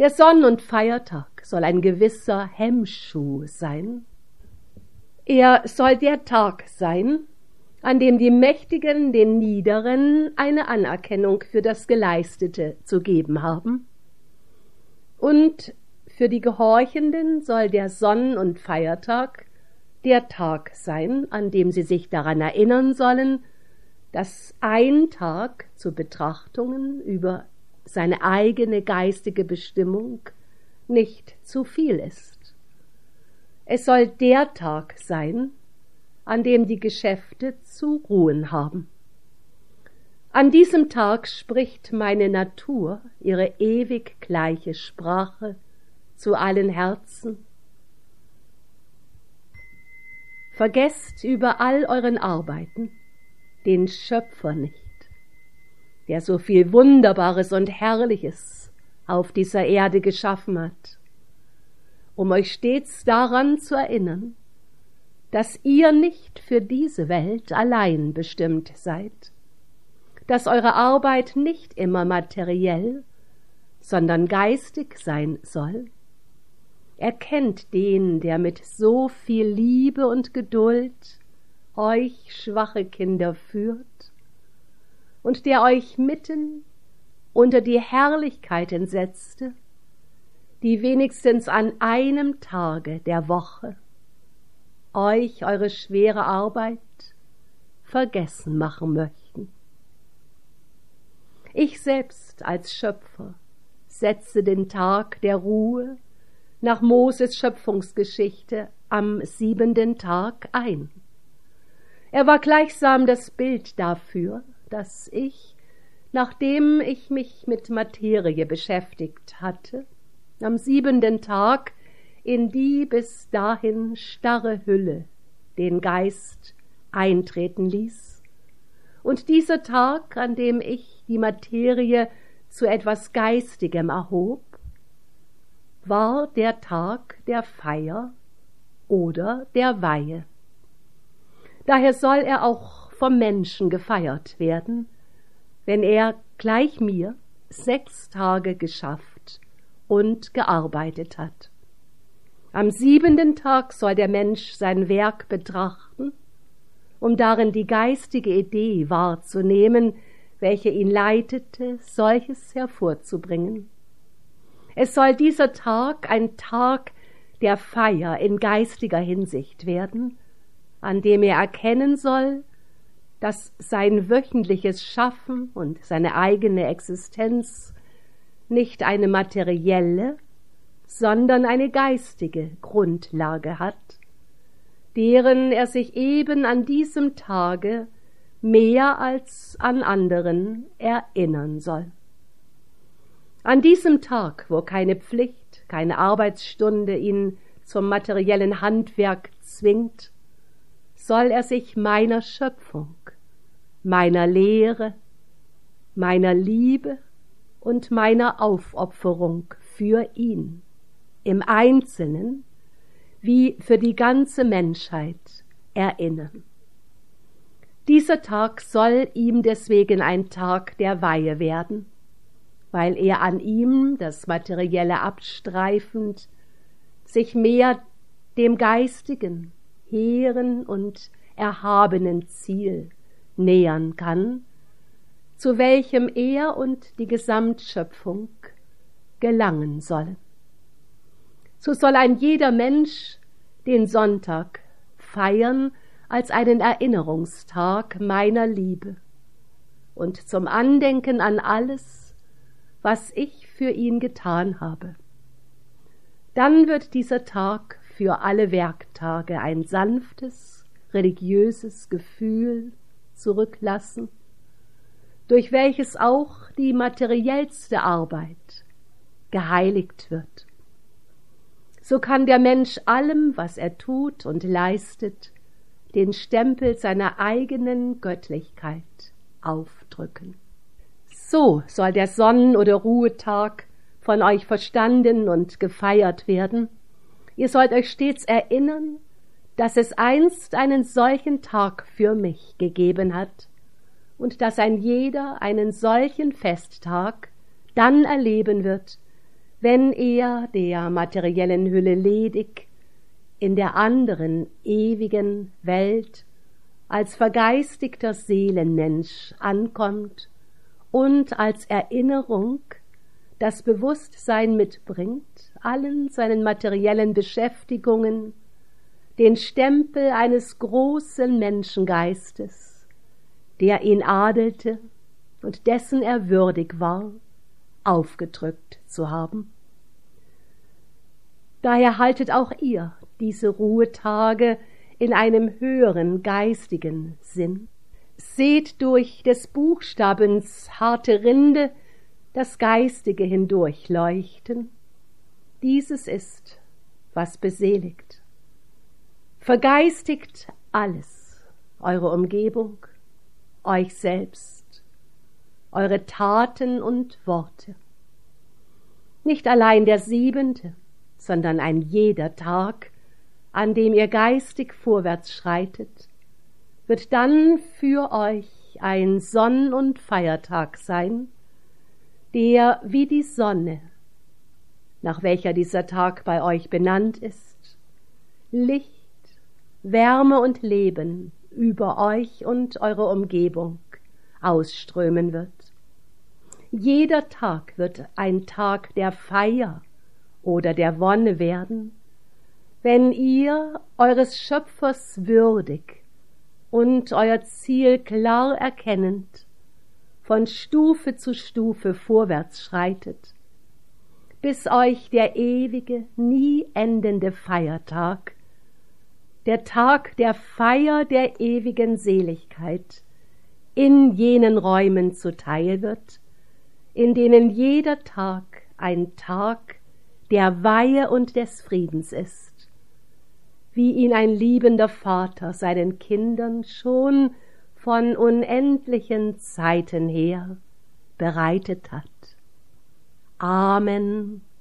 Der Sonn- und Feiertag soll ein gewisser Hemmschuh sein. Er soll der Tag sein, an dem die Mächtigen den Niederen eine Anerkennung für das Geleistete zu geben haben. Und für die Gehorchenden soll der Sonn- und Feiertag der Tag sein, an dem sie sich daran erinnern sollen, dass ein Tag zu Betrachtungen über seine eigene geistige Bestimmung nicht zu viel ist. Es soll der Tag sein, an dem die Geschäfte zu ruhen haben. An diesem Tag spricht meine Natur ihre ewig gleiche Sprache zu allen Herzen. Vergesst über all euren Arbeiten den Schöpfer nicht, der so viel Wunderbares und Herrliches auf dieser Erde geschaffen hat, um euch stets daran zu erinnern, dass ihr nicht für diese Welt allein bestimmt seid, dass eure Arbeit nicht immer materiell, sondern geistig sein soll. Erkennt den, der mit so viel Liebe und Geduld euch schwache Kinder führt und der euch mitten unter die Herrlichkeiten setzte, die wenigstens an einem Tage der Woche euch eure schwere Arbeit vergessen machen möchten. Ich selbst als Schöpfer setze den Tag der Ruhe nach Moses Schöpfungsgeschichte am 7. Tag ein. Er war gleichsam das Bild dafür, dass ich, nachdem ich mich mit Materie beschäftigt hatte, am 7. Tag in die bis dahin starre Hülle den Geist eintreten ließ. Und dieser Tag, an dem ich die Materie zu etwas Geistigem erhob, war der Tag der Feier oder der Weihe. Daher soll er auch vom Menschen gefeiert werden, wenn er gleich mir 6 Tage geschafft und gearbeitet hat. Am 7. Tag soll der Mensch sein Werk betrachten, um darin die geistige Idee wahrzunehmen, welche ihn leitete, solches hervorzubringen. Es soll dieser Tag ein Tag der Feier in geistiger Hinsicht werden, an dem er erkennen soll, dass sein wöchentliches Schaffen und seine eigene Existenz nicht eine materielle, sondern eine geistige Grundlage hat, deren er sich eben an diesem Tage mehr als an anderen erinnern soll. An diesem Tag, wo keine Pflicht, keine Arbeitsstunde ihn zum materiellen Handwerk zwingt, soll er sich meiner Schöpfung, meiner Lehre, meiner Liebe und meiner Aufopferung für ihn im Einzelnen wie für die ganze Menschheit erinnern. Dieser Tag soll ihm deswegen ein Tag der Weihe werden, weil er an ihm, das Materielle abstreifend, sich mehr dem geistigen, hehren und erhabenen Ziel nähern kann, zu welchem er und die Gesamtschöpfung gelangen sollen. So soll ein jeder Mensch den Sonntag feiern als einen Erinnerungstag meiner Liebe und zum Andenken an alles, was ich für ihn getan habe. Dann wird dieser Tag für alle Werktage ein sanftes, religiöses Gefühl zurücklassen, durch welches auch die materiellste Arbeit geheiligt wird. So kann der Mensch allem, was er tut und leistet, den Stempel seiner eigenen Göttlichkeit aufdrücken. So soll der Sonnen- oder Ruhetag von euch verstanden und gefeiert werden. Ihr sollt euch stets erinnern, dass es einst einen solchen Tag für mich gegeben hat und dass ein jeder einen solchen Festtag dann erleben wird, wenn er der materiellen Hülle ledig in der anderen ewigen Welt als vergeistigter Seelenmensch ankommt und als Erinnerung das Bewusstsein mitbringt, allen seinen materiellen Beschäftigungen den Stempel eines großen Menschengeistes, der ihn adelte und dessen er würdig war, aufgedrückt zu haben. Daher haltet auch ihr diese Ruhetage in einem höheren geistigen Sinn. Seht durch des Buchstabens harte Rinde das Geistige hindurchleuchten. Dieses ist, was beseligt. Vergeistigt alles, eure Umgebung, euch selbst, eure Taten und Worte. Nicht allein der 7., sondern ein jeder Tag, an dem ihr geistig vorwärts schreitet, wird dann für euch ein Sonn- und Feiertag sein, der wie die Sonne, nach welcher dieser Tag bei euch benannt ist, Licht, Wärme und Leben über euch und eure Umgebung ausströmen wird. Jeder Tag wird ein Tag der Feier oder der Wonne werden, wenn ihr eures Schöpfers würdig und euer Ziel klar erkennend von Stufe zu Stufe vorwärts schreitet, bis euch der ewige, nie endende Feiertag, der Tag der Feier der ewigen Seligkeit, in jenen Räumen zuteil wird, in denen jeder Tag ein Tag der Weihe und des Friedens ist, wie ihn ein liebender Vater seinen Kindern schon von unendlichen Zeiten her bereitet hat. Amen.